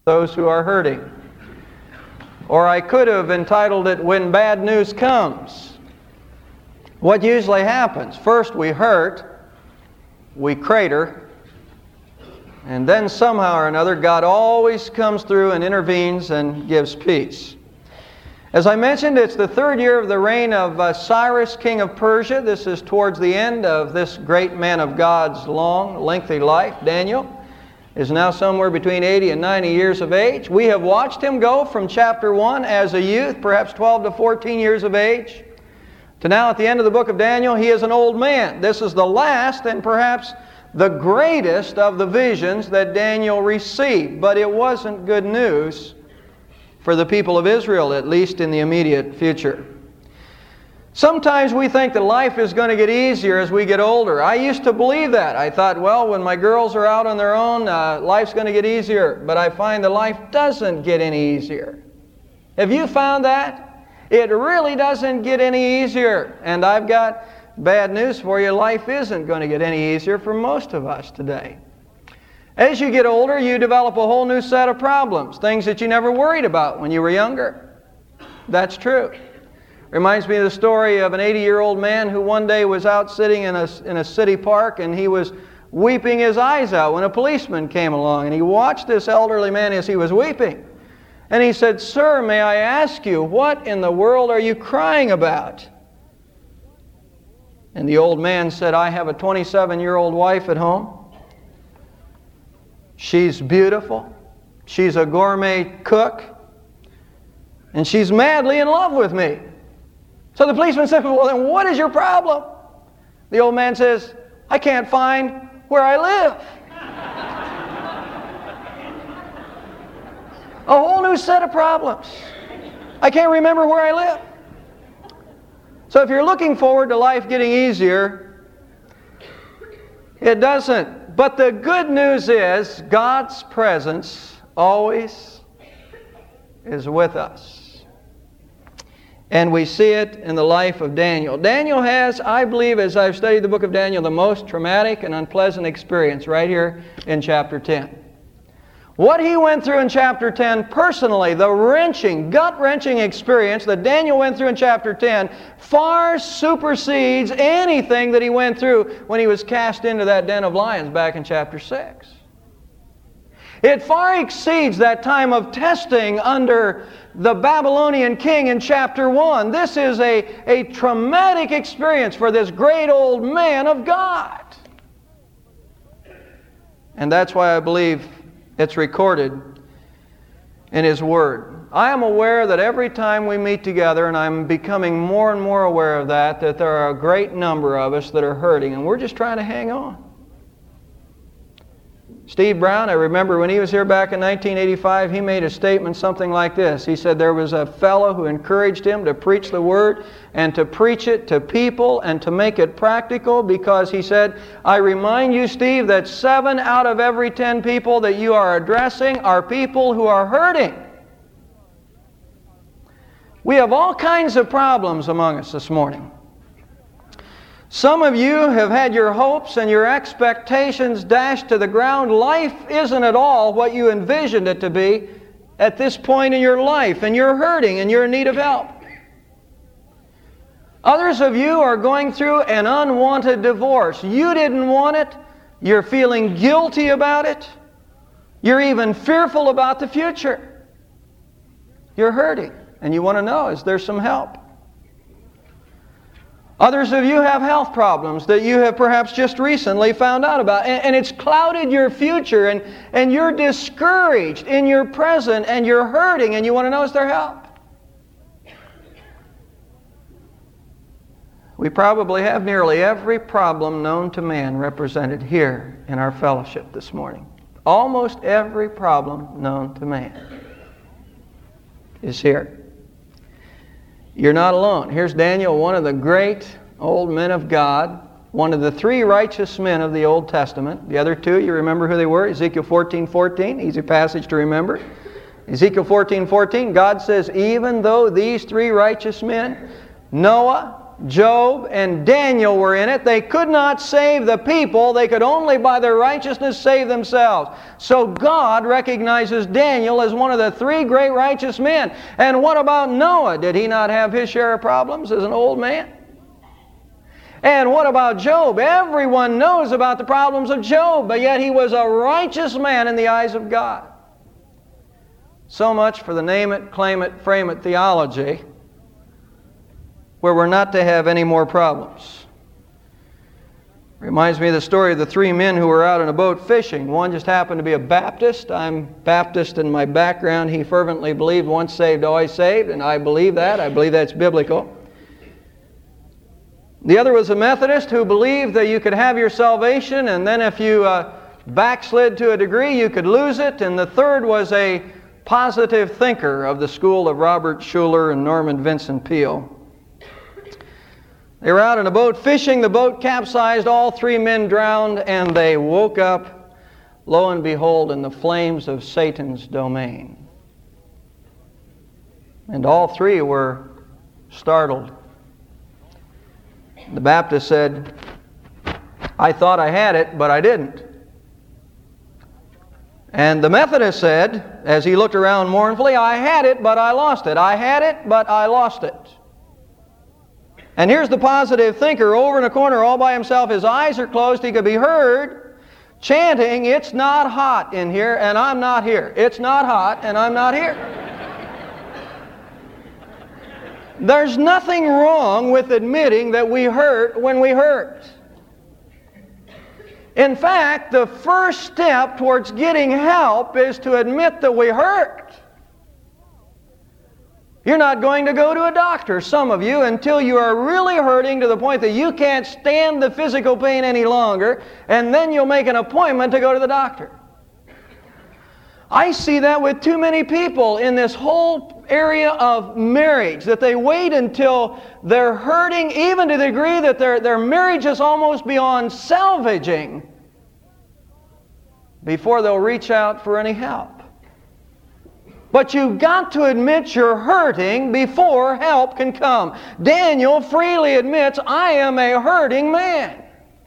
those who are hurting. Or I could have entitled it, When Bad News Comes. What usually happens? First we hurt, we crater, and then somehow or another God always comes through and intervenes and gives peace. As I mentioned, it's the third year of the reign of Cyrus, king of Persia. This is towards the end of this great man of God's long, lengthy life. Daniel is now somewhere between 80 and 90 years of age. We have watched him go from chapter 1 as a youth, perhaps 12 to 14 years of age, to now at the end of the book of Daniel, he is an old man. This is the last and perhaps the greatest of the visions that Daniel received. But it wasn't good news for the people of Israel, at least in the immediate future. Sometimes we think that life is going to get easier as we get older. I used to believe that. I thought, well, when my girls are out on their own, life's going to get easier. But I find that life doesn't get any easier. Have you found that? It really doesn't get any easier. And I've got bad news for you. Life isn't going to get any easier for most of us today. As you get older, you develop a whole new set of problems, things that you never worried about when you were younger. That's true. Reminds me of the story of an 80-year-old man who one day was out sitting in a city park, and he was weeping his eyes out when a policeman came along, and he watched this elderly man as he was weeping. And he said, "Sir, may I ask you, what in the world are you crying about?" And the old man said, "I have a 27-year-old wife at home. She's beautiful. She's a gourmet cook. And she's madly in love with me." So the policeman said, "Well, then what is your problem?" The old man says, "I can't find where I live." A whole new set of problems. I can't remember where I live. So if you're looking forward to life getting easier, it doesn't. But the good news is God's presence always is with us. And we see it in the life of Daniel. Daniel has, I believe, as I've studied the book of Daniel, the most traumatic and unpleasant experience right here in chapter 10. What he went through in chapter 10 personally, the wrenching, gut-wrenching experience that Daniel went through in chapter 10 far supersedes anything that he went through when he was cast into that den of lions back in chapter 6. It far exceeds that time of testing under the Babylonian king in chapter 1. This is a traumatic experience for this great old man of God. And that's why I believe it's recorded in His Word. I am aware that every time we meet together, and I'm becoming more and more aware of that there are a great number of us that are hurting, and we're just trying to hang on. Steve Brown, I remember when he was here back in 1985, he made a statement something like this. He said there was a fellow who encouraged him to preach the Word and to preach it to people and to make it practical, because he said, "I remind you, Steve, that 7 out of every 10 people that you are addressing are people who are hurting." We have all kinds of problems among us this morning. Some of you have had your hopes and your expectations dashed to the ground. Life isn't at all what you envisioned it to be at this point in your life, and you're hurting and you're in need of help. Others of you are going through an unwanted divorce. You didn't want it. You're feeling guilty about it. You're even fearful about the future. You're hurting, and you want to know, is there some help? Others of you have health problems that you have perhaps just recently found out about, and it's clouded your future, and you're discouraged in your present, and you're hurting, and you want to know, is there help? We probably have nearly every problem known to man represented here in our fellowship this morning. Almost every problem known to man is here. You're not alone. Here's Daniel, one of the great old men of God, one of the 3 righteous men of the Old Testament. The other 2, you remember who they were? Ezekiel 14:14, easy passage to remember. Ezekiel 14:14, God says, even though these 3 righteous men, Noah, Job and Daniel were in it. They could not save the people. They could only by their righteousness save themselves. So God recognizes Daniel as one of the three great righteous men. And what about Noah? Did he not have his share of problems as an old man? And what about Job? Everyone knows about the problems of Job, but yet he was a righteous man in the eyes of God. So much for the name it, claim it, frame it theology, where we're not to have any more problems. Reminds me of the story of the three men who were out in a boat fishing. One just happened to be a Baptist. I'm Baptist in my background. He fervently believed once saved, always saved, and I believe that. I believe that's biblical. The other was a Methodist who believed that you could have your salvation, and then if you backslid to a degree, you could lose it. And the third was a positive thinker of the school of Robert Schuller and Norman Vincent Peale. They were out in a boat fishing. The boat capsized. All three men drowned, and they woke up, lo and behold, in the flames of Satan's domain. And all three were startled. The Baptist said, "I thought I had it, but I didn't." And the Methodist said, as he looked around mournfully, "I had it, but I lost it. I had it, but I lost it." And here's the positive thinker over in a corner all by himself. His eyes are closed. He could be heard chanting, "It's not hot in here, and I'm not here. It's not hot, and I'm not here." There's nothing wrong with admitting that we hurt when we hurt. In fact, the first step towards getting help is to admit that we hurt. You're not going to go to a doctor, some of you, until you are really hurting to the point that you can't stand the physical pain any longer, and then you'll make an appointment to go to the doctor. I see that with too many people in this whole area of marriage, that they wait until they're hurting, even to the degree that their marriage is almost beyond salvaging, before they'll reach out for any help. But you've got to admit you're hurting before help can come. Daniel freely admits, "I am a hurting man."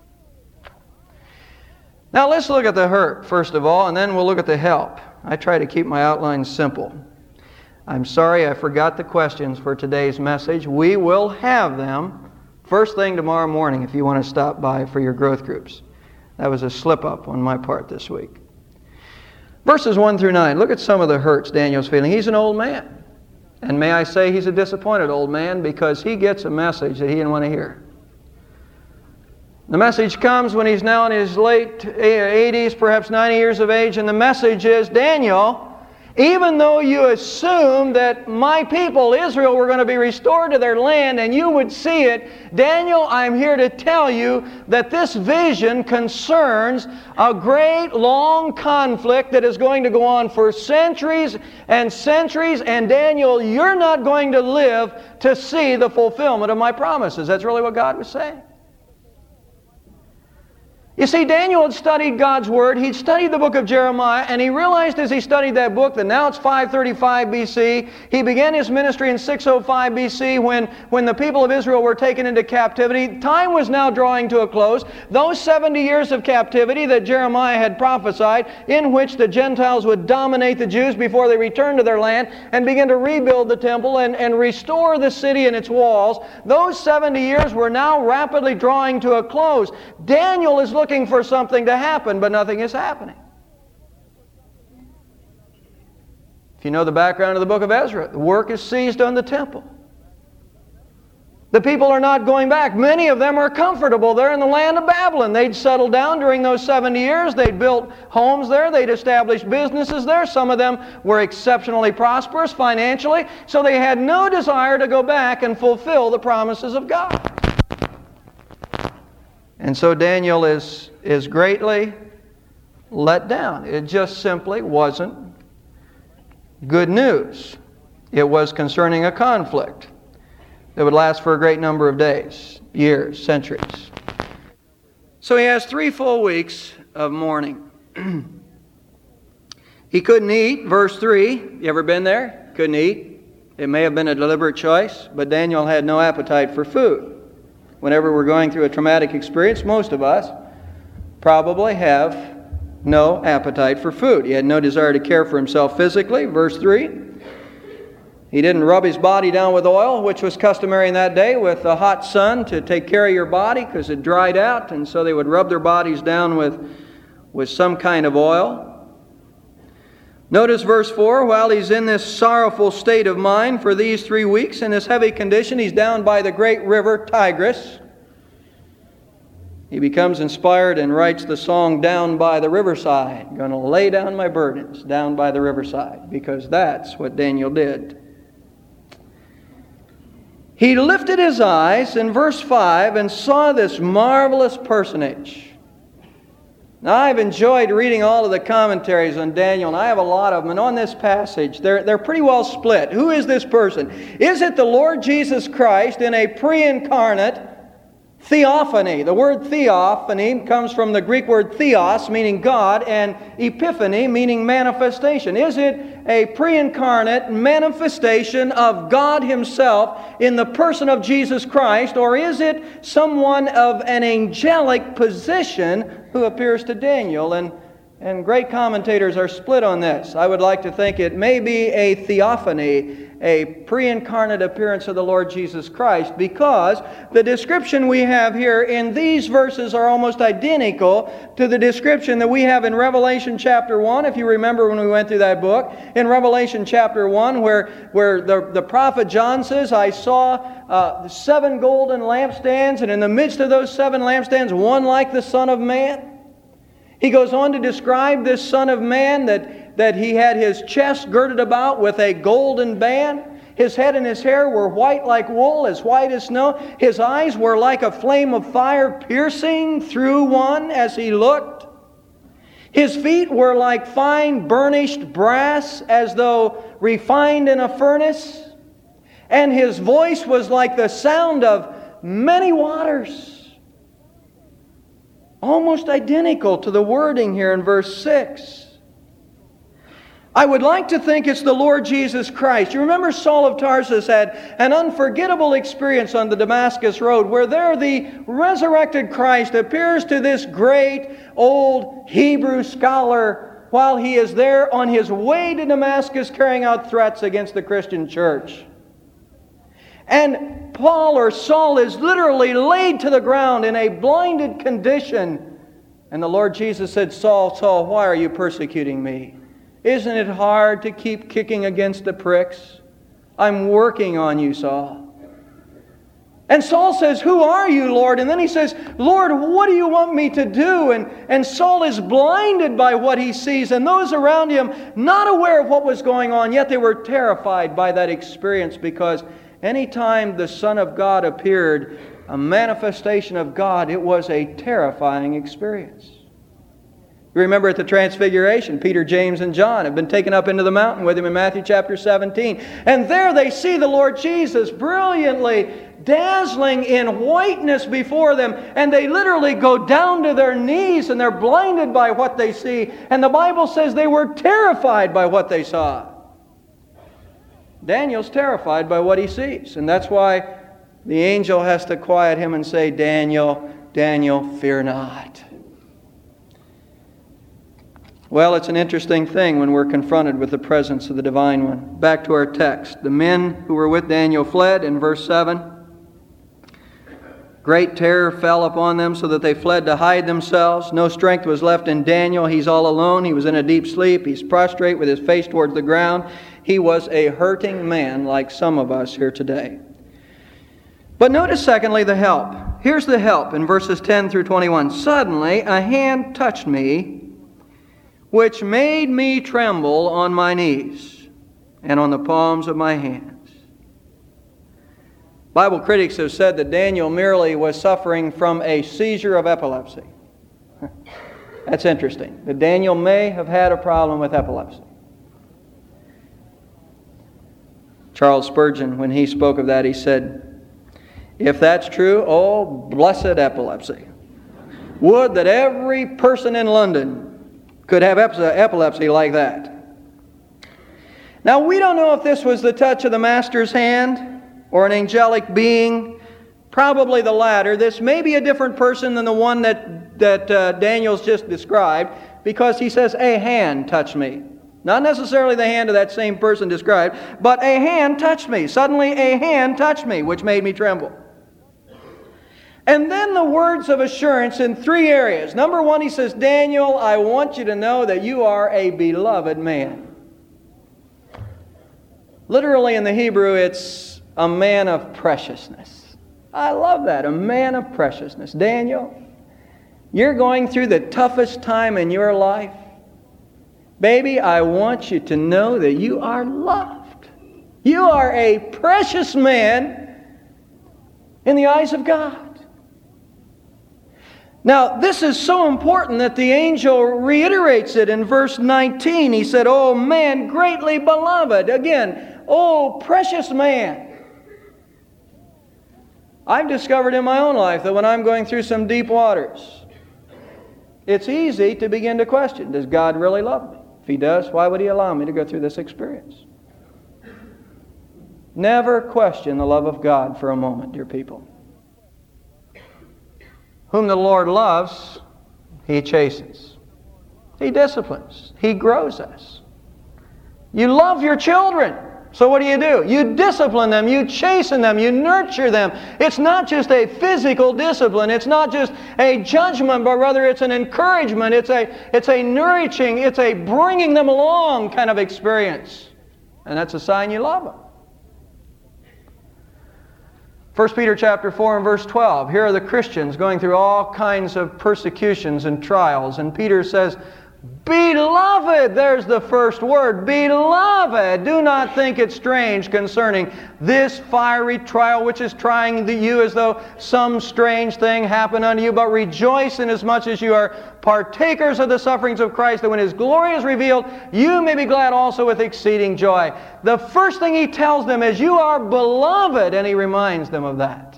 Now let's look at the hurt, first of all, and then we'll look at the help. I try to keep my outlines simple. I'm sorry I forgot the questions for today's message. We will have them first thing tomorrow morning if you want to stop by for your growth groups. That was a slip-up on my part this week. Verses 1 through 9. Look at some of the hurts Daniel's feeling. He's an old man. And may I say he's a disappointed old man because he gets a message that he didn't want to hear. The message comes when he's now in his late 80s, perhaps 90 years of age, and the message is, "Daniel, even though you assumed that my people, Israel, were going to be restored to their land and you would see it, Daniel, I'm here to tell you that this vision concerns a great long conflict that is going to go on for centuries and centuries, and Daniel, you're not going to live to see the fulfillment of my promises." That's really what God was saying. You see, Daniel had studied God's Word. He'd studied the book of Jeremiah, and he realized as he studied that book that now it's 535 BC. He began his ministry in 605 BC when the people of Israel were taken into captivity. Time was now drawing to a close. Those 70 years of captivity that Jeremiah had prophesied, in which the Gentiles would dominate the Jews before they returned to their land and begin to rebuild the temple and restore the city and its walls, those 70 years were now rapidly drawing to a close. Daniel is looking for something to happen, but nothing is happening. If you know the background of the book of Ezra, the work is seized on the temple. The people are not going back. Many of them are comfortable there in the land of Babylon. They'd settled down during those 70 years. They'd built homes there. They'd established businesses there. Some of them were exceptionally prosperous financially, so they had no desire to go back and fulfill the promises of God. And so Daniel is greatly let down. It just simply wasn't good news. It was concerning a conflict that would last for a great number of days, years, centuries. So he has 3 full weeks of mourning. He couldn't eat, verse 3. You ever been there? Couldn't eat. It may have been a deliberate choice, but Daniel had no appetite for food. whenever we're going through a traumatic experience, most of us probably have no appetite for food. He had no desire to care for himself physically. Verse 3, he didn't rub his body down with oil, which was customary in that day with the hot sun to take care of your body because it dried out, and so they would rub their bodies down with some kind of oil. Notice verse 4, while he's in this sorrowful state of mind for these 3 weeks, in this heavy condition, he's down by the great river Tigris. He becomes inspired and writes the song, Down by the Riverside. Going to lay down my burdens down by the riverside, because that's what Daniel did. He lifted his eyes in verse 5 and saw this marvelous personage. Now, I've enjoyed reading all of the commentaries on Daniel, and I have a lot of them. And on this passage, they're pretty well split. Who is this person? Is it the Lord Jesus Christ in a pre-incarnate theophany? The word theophany comes from the Greek word theos, meaning God, and epiphany, meaning manifestation. Is it a pre-incarnate manifestation of God Himself in the person of Jesus Christ, or is it someone of an angelic position who appears to Daniel? And great commentators are split on this. I would like to think it may be a theophany, a pre-incarnate appearance of the Lord Jesus Christ, because the description we have here in these verses are almost identical to the description that we have in Revelation chapter 1, if you remember when we went through that book. In Revelation chapter 1, where the prophet John says, I saw 7 golden lampstands, and in the midst of those 7 lampstands, one like the Son of Man. He goes on to describe this Son of Man that he had his chest girded about with a golden band. His head and his hair were white like wool, as white as snow. His eyes were like a flame of fire piercing through one as he looked. His feet were like fine burnished brass, as though refined in a furnace. And his voice was like the sound of many waters. Almost identical to the wording here in verse 6. I would like to think it's the Lord Jesus Christ. You remember Saul of Tarsus had an unforgettable experience on the Damascus Road, where there the resurrected Christ appears to this great old Hebrew scholar while he is there on his way to Damascus carrying out threats against the Christian church. And Paul or Saul is literally laid to the ground in a blinded condition. And the Lord Jesus said, Saul, Saul, why are you persecuting me? Isn't it hard to keep kicking against the pricks? I'm working on you, Saul. And Saul says, who are you, Lord? And then he says, Lord, what do you want me to do? And Saul is blinded by what he sees, and those around him not aware of what was going on, yet they were terrified by that experience, because anytime the Son of God appeared, a manifestation of God, it was a terrifying experience. You remember at the Transfiguration, Peter, James, and John have been taken up into the mountain with Him in Matthew chapter 17. And there they see the Lord Jesus brilliantly, dazzling in whiteness before them. And they literally go down to their knees, and they're blinded by what they see. And the Bible says they were terrified by what they saw. Daniel's terrified by what he sees. And that's why the angel has to quiet him and say, Daniel, Daniel, fear not. Well, it's an interesting thing when we're confronted with the presence of the Divine One. Back to our text. The men who were with Daniel fled in verse 7. Great terror fell upon them so that they fled to hide themselves. No strength was left in Daniel. He's all alone. He was in a deep sleep. He's prostrate with his face towards the ground. He was a hurting man like some of us here today. But notice secondly the help. Here's the help in verses 10 through 21. Suddenly a hand touched me, which made me tremble on my knees and on the palms of my hands. Bible critics have said that Daniel merely was suffering from a seizure of epilepsy. That's interesting. That Daniel may have had a problem with epilepsy. Charles Spurgeon, when he spoke of that, he said, if that's true, oh, blessed epilepsy. Would that every person in London could have epilepsy like that. Now, we don't know if this was the touch of the Master's hand or an angelic being. Probably the latter. This may be a different person than the one that Daniel's just described, because he says, a hand touched me. Not necessarily the hand of that same person described, but a hand touched me. Suddenly a hand touched me, which made me tremble. And then the words of assurance in three areas. Number one, he says, Daniel, I want you to know that you are a beloved man. Literally in the Hebrew, it's a man of preciousness. I love that, a man of preciousness. Daniel, you're going through the toughest time in your life. Baby, I want you to know that you are loved. You are a precious man in the eyes of God. Now, this is so important that the angel reiterates it in verse 19. He said, "Oh man, greatly beloved." Again, oh precious man. I've discovered in my own life that when I'm going through some deep waters, it's easy to begin to question, does God really love me? If He does, why would He allow me to go through this experience? Never question the love of God for a moment, dear people. Whom the Lord loves, He chastens. He disciplines. He grows us. You love your children. So what do? You discipline them. You chasten them. You nurture them. It's not just a physical discipline. It's not just a judgment, but rather it's an encouragement. It's a nourishing, it's a bringing them along kind of experience. And that's a sign you love them. 1 Peter chapter 4 and verse 12. Here are the Christians going through all kinds of persecutions and trials. And Peter says, Beloved, there's the first word, beloved, do not think it strange concerning this fiery trial which is trying you as though some strange thing happened unto you, but rejoice inasmuch as you are partakers of the sufferings of Christ, that when His glory is revealed, you may be glad also with exceeding joy. The first thing he tells them is, you are beloved, and he reminds them of that.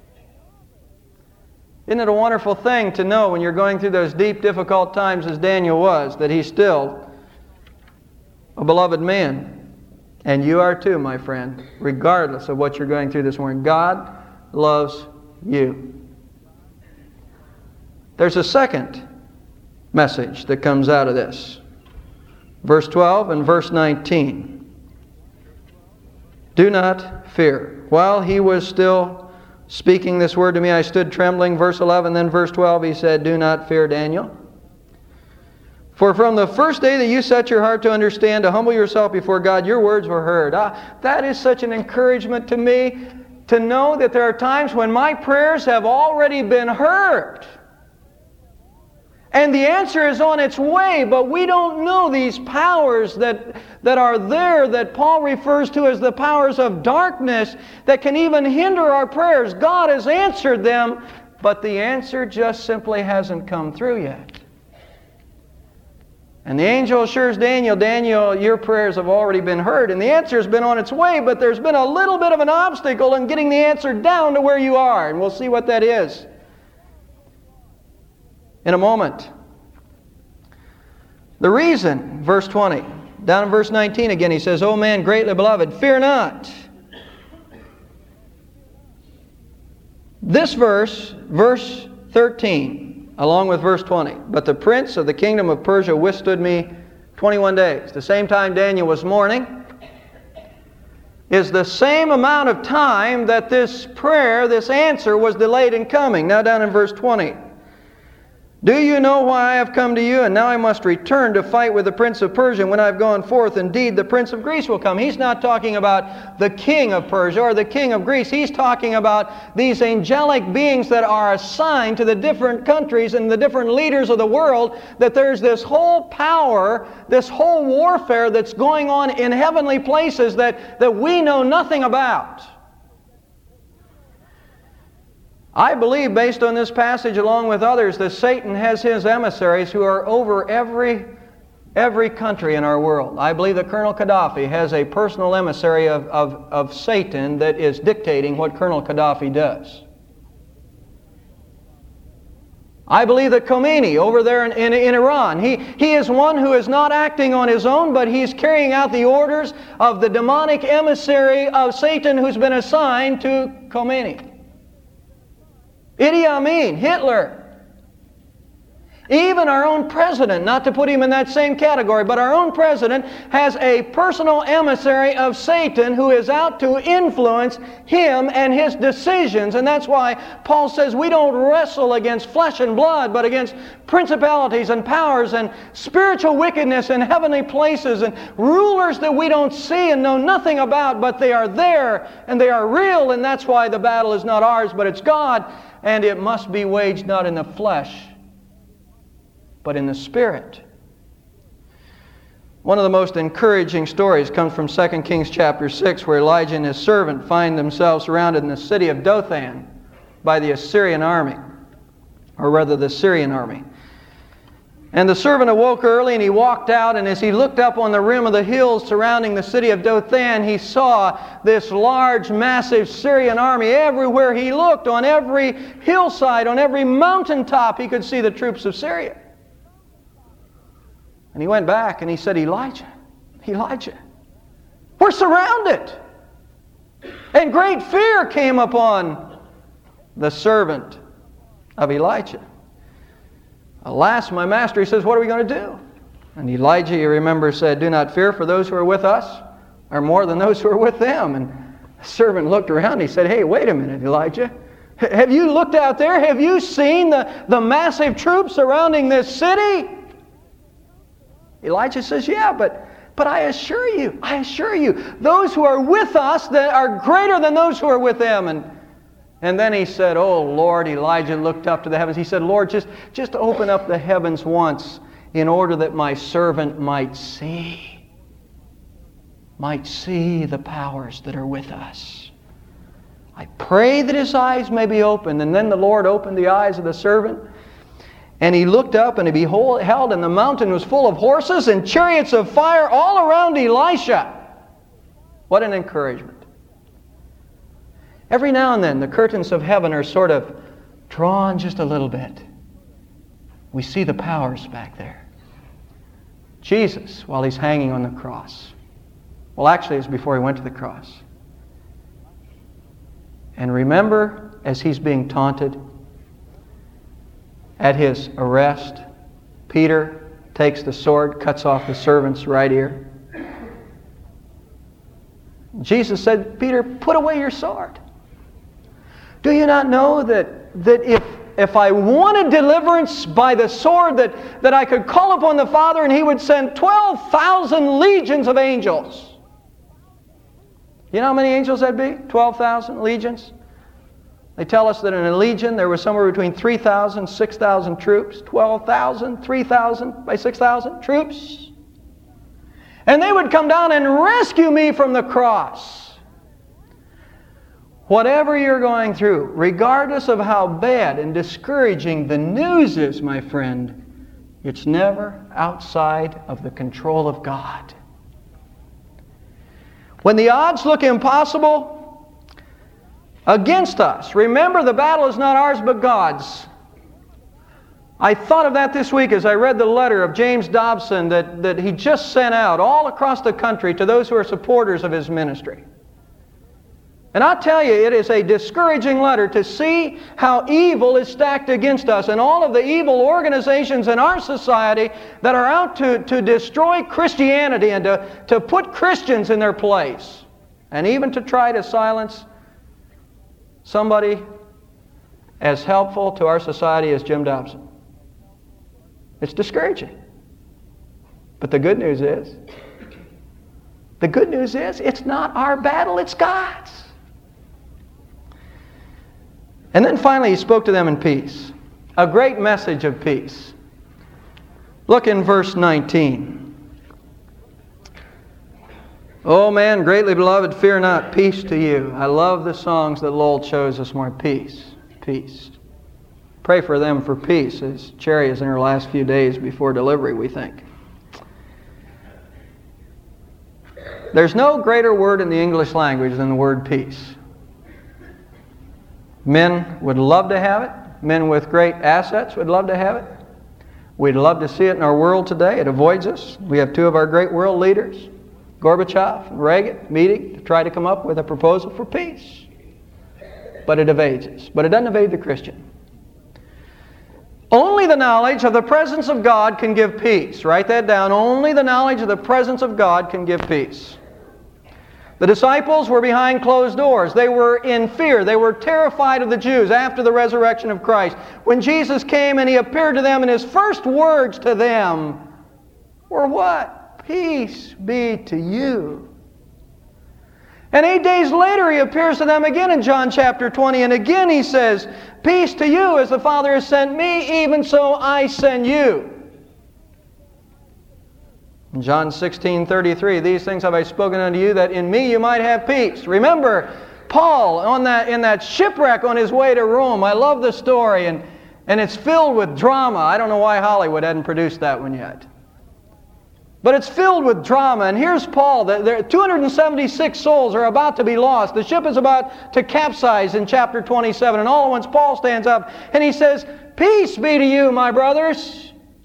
Isn't it a wonderful thing to know when you're going through those deep, difficult times as Daniel was, that he's still a beloved man? And you are too, my friend, regardless of what you're going through this morning. God loves you. There's a second message that comes out of this. Verse 12 and verse 19. Do not fear. While he was still speaking this word to me, I stood trembling. Verse 11, then verse 12, he said, Do not fear, Daniel. For from the first day that you set your heart to understand, to humble yourself before God, your words were heard. That is such an encouragement to me, to know that there are times when my prayers have already been heard. And the answer is on its way, but we don't know these powers that are there that Paul refers to as the powers of darkness that can even hinder our prayers. God has answered them, but the answer just simply hasn't come through yet. And the angel assures Daniel, Daniel, your prayers have already been heard, and the answer has been on its way, but there's been a little bit of an obstacle in getting the answer down to where you are, and we'll see what that is in a moment. The reason, verse 20, down in verse 19 again, he says, O man, greatly beloved, fear not. This verse, verse 13, along with verse 20, but the prince of the kingdom of Persia withstood me 21 days. The same time Daniel was mourning is the same amount of time that this prayer, this answer was delayed in coming. Now down in verse 20. Do you know why I have come to you? And now I must return to fight with the prince of Persia. When I've gone forth, indeed, the prince of Greece will come. He's not talking about the king of Persia or the king of Greece. He's talking about these angelic beings that are assigned to the different countries and the different leaders of the world, that there's this whole power, this whole warfare that's going on in heavenly places that we know nothing about. I believe, based on this passage along with others, that Satan has his emissaries who are over every country in our world. I believe that Colonel Gaddafi has a personal emissary of Satan that is dictating what Colonel Gaddafi does. I believe that Khomeini over there in Iran, he is one who is not acting on his own, but he's carrying out the orders of the demonic emissary of Satan who's been assigned to Khomeini. Idi Amin, Hitler. Even our own president, not to put him in that same category, but our own president has a personal emissary of Satan who is out to influence him and his decisions. And that's why Paul says we don't wrestle against flesh and blood, but against principalities and powers and spiritual wickedness in heavenly places and rulers that we don't see and know nothing about, but they are there and they are real. And that's why the battle is not ours, but it's God. And it must be waged not in the flesh, but in the Spirit. One of the most encouraging stories comes from 2 Kings chapter 6, where Elijah and his servant find themselves surrounded in the city of Dothan by the Assyrian army, or rather the Syrian army. And the servant awoke early and he walked out, and as he looked up on the rim of the hills surrounding the city of Dothan, he saw this large, massive Syrian army. Everywhere he looked, on every hillside, on every mountaintop, he could see the troops of Syria. And he went back and he said, Elijah, we're surrounded. And great fear came upon the servant of Elijah. Alas, my master, he says, what are we going to do? And Elijah, you remember, said, do not fear, for those who are with us are more than those who are with them. And the servant looked around and he said, hey, wait a minute, Elijah. Have you looked out there? Have you seen the massive troops surrounding this city? Elijah says, yeah, but I assure you, those who are with us that are greater than those who are with them. And then he said, oh Lord, Elijah looked up to the heavens. He said, Lord, just open up the heavens once in order that my servant might see the powers that are with us. I pray that his eyes may be opened. And then the Lord opened the eyes of the servant. And he looked up and he beheld, and the mountain was full of horses and chariots of fire all around Elisha. What an encouragement. Every now and then the curtains of heaven are sort of drawn just a little bit. We see the powers back there. Jesus, while he's hanging on the cross. Well, actually, it's before he went to the cross. And remember, as he's being taunted, at his arrest, Peter takes the sword, cuts off the servant's right ear. Jesus said, Peter, put away your sword. Do you not know that if I wanted deliverance by the sword, that I could call upon the Father and He would send 12,000 legions of angels? You know how many angels that'd be? 12,000 legions? They tell us that in a legion there was somewhere between 3,000, 6,000 troops. 12,000, 3,000 by 6,000 troops. And they would come down and rescue me from the cross. Whatever you're going through, regardless of how bad and discouraging the news is, my friend, it's never outside of the control of God. When the odds look impossible against us, remember the battle is not ours but God's. I thought of that this week as I read the letter of James Dobson that he just sent out all across the country to those who are supporters of his ministry. And I'll tell you, it is a discouraging letter to see how evil is stacked against us and all of the evil organizations in our society that are out to destroy Christianity and to put Christians in their place. And even to try to silence somebody as helpful to our society as Jim Dobson. It's discouraging. But the good news is, it's not our battle, it's God's. And then finally he spoke to them in peace. A great message of peace. Look in verse 19. Oh man, greatly beloved, fear not, peace to you. I love the songs that Lowell chose this morning. Peace, peace. Pray for them for peace, as Cherry is in her last few days before delivery, we think. There's no greater word in the English language than the word peace. Men would love to have it. Men with great assets would love to have it. We'd love to see it in our world today. It avoids us. We have two of our great world leaders, Gorbachev and Reagan, meeting to try to come up with a proposal for peace. But it evades us. But it doesn't evade the Christian. Only the knowledge of the presence of God can give peace. Write that down. Only the knowledge of the presence of God can give peace. The disciples were behind closed doors. They were in fear. They were terrified of the Jews after the resurrection of Christ. When Jesus came and He appeared to them, and His first words to them were what? Peace be to you. And 8 days later He appears to them again in John chapter 20, and again He says, peace to you, as the Father has sent me, even so I send you. In John 16:33, these things have I spoken unto you, that in me you might have peace. Remember, Paul in that shipwreck on his way to Rome. I love the story, and it's filled with drama. I don't know why Hollywood hadn't produced that one yet. But it's filled with drama, and here's Paul. 276 souls are about to be lost. The ship is about to capsize in chapter 27, and all at once Paul stands up and he says, peace be to you, my brothers.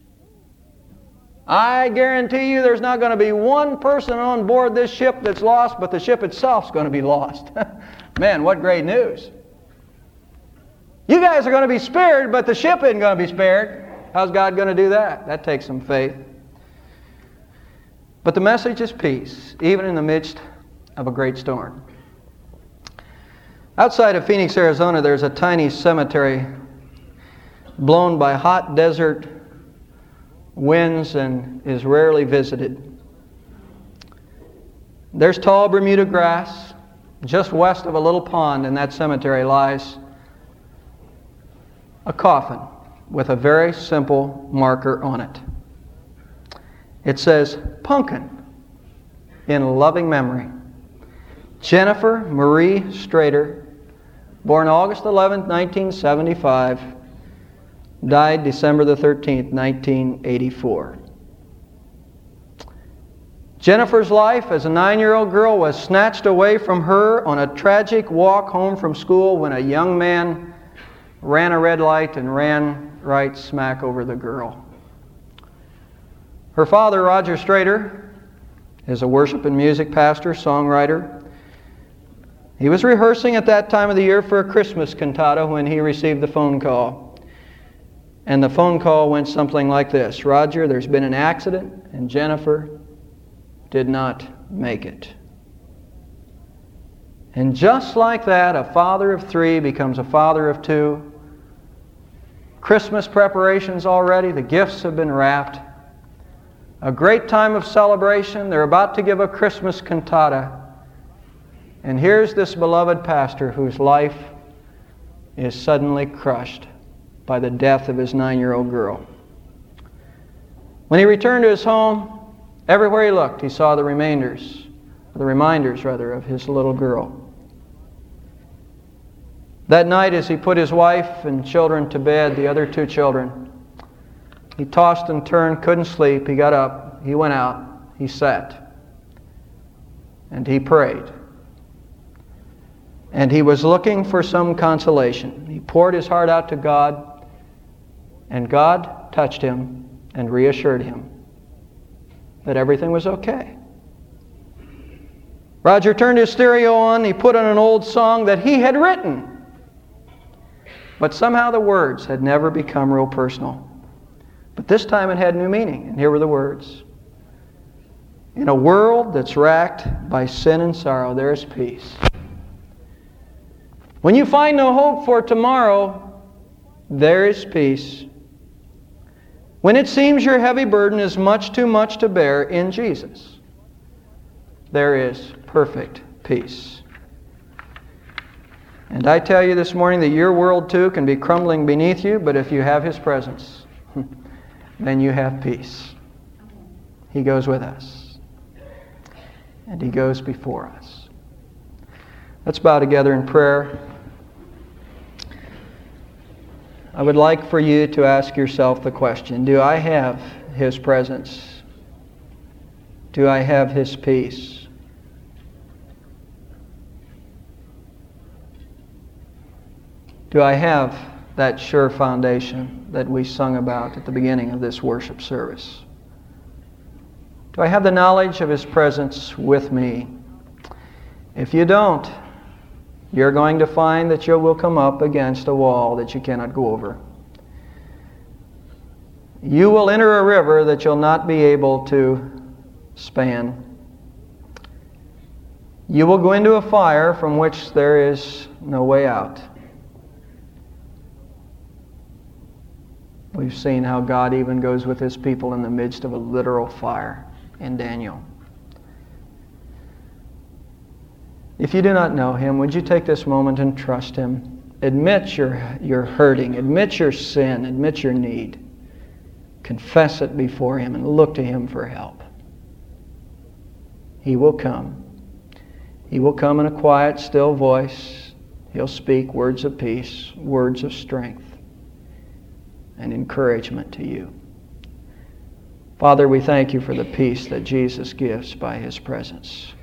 I guarantee you there's not going to be one person on board this ship that's lost, but the ship itself's going to be lost. Man, what great news. You guys are going to be spared, but the ship isn't going to be spared. How's God going to do that? That takes some faith. But the message is peace, even in the midst of a great storm. Outside of Phoenix, Arizona, there's a tiny cemetery blown by hot desert winds and is rarely visited. There's tall Bermuda grass. Just west of a little pond in that cemetery lies a coffin with a very simple marker on it. It says, Punkin, in loving memory. Jennifer Marie Strader, born August 11, 1975, died December the 13th, 1984. Jennifer's life as a 9-year-old girl was snatched away from her on a tragic walk home from school when a young man ran a red light and ran right smack over the girl. Her father, Roger Strader, is a worship and music pastor, songwriter. He was rehearsing at that time of the year for a Christmas cantata when he received the phone call. And the phone call went something like this: Roger, there's been an accident and Jennifer did not make it. And just like that, a father of 3 becomes a father of 2. Christmas preparations already, the gifts have been wrapped. A great time of celebration. They're about to give a Christmas cantata. And here's this beloved pastor whose life is suddenly crushed by the death of his 9-year-old girl. When he returned to his home, everywhere he looked, he saw the reminders of his little girl. That night, as he put his wife and children to bed, the other 2 children, he tossed and turned, couldn't sleep. He got up, he went out, he sat, and he prayed. And he was looking for some consolation. He poured his heart out to God, and God touched him and reassured him that everything was okay. Roger turned his stereo on. He put on an old song that he had written, but somehow the words had never become real personal. But this time it had new meaning, and here were the words. In a world that's racked by sin and sorrow, there is peace. When you find no hope for tomorrow, there is peace. When it seems your heavy burden is much too much to bear, in Jesus, there is perfect peace. And I tell you this morning that your world too can be crumbling beneath you, but if you have His presence, then you have peace. He goes with us, and He goes before us. Let's bow together in prayer. I would like for you to ask yourself the question, do I have His presence? Do I have His peace? Do I have that sure foundation that we sung about at the beginning of this worship service? Do I have the knowledge of His presence with me? If you don't, you're going to find that you will come up against a wall that you cannot go over. You will enter a river that you'll not be able to span. You will go into a fire from which there is no way out. We've seen how God even goes with His people in the midst of a literal fire in Daniel. If you do not know Him, would you take this moment and trust Him? Admit you're hurting. Admit your sin. Admit your need. Confess it before Him and look to Him for help. He will come. He will come in a quiet, still voice. He'll speak words of peace, words of strength, and encouragement to you. Father, we thank You for the peace that Jesus gives by His presence.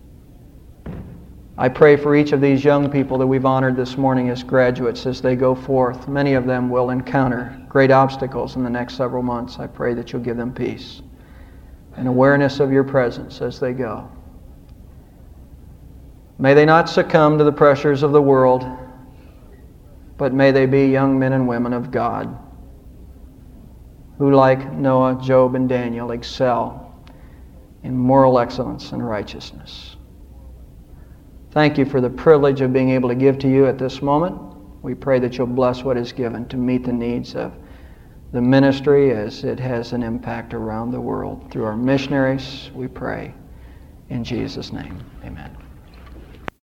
I pray for each of these young people that we've honored this morning as graduates as they go forth. Many of them will encounter great obstacles in the next several months. I pray that You'll give them peace and awareness of Your presence as they go. May they not succumb to the pressures of the world, but may they be young men and women of God who, like Noah, Job, and Daniel, excel in moral excellence and righteousness. Thank You for the privilege of being able to give to You at this moment. We pray that You'll bless what is given to meet the needs of the ministry as it has an impact around the world. Through our missionaries, we pray. In Jesus' name, amen.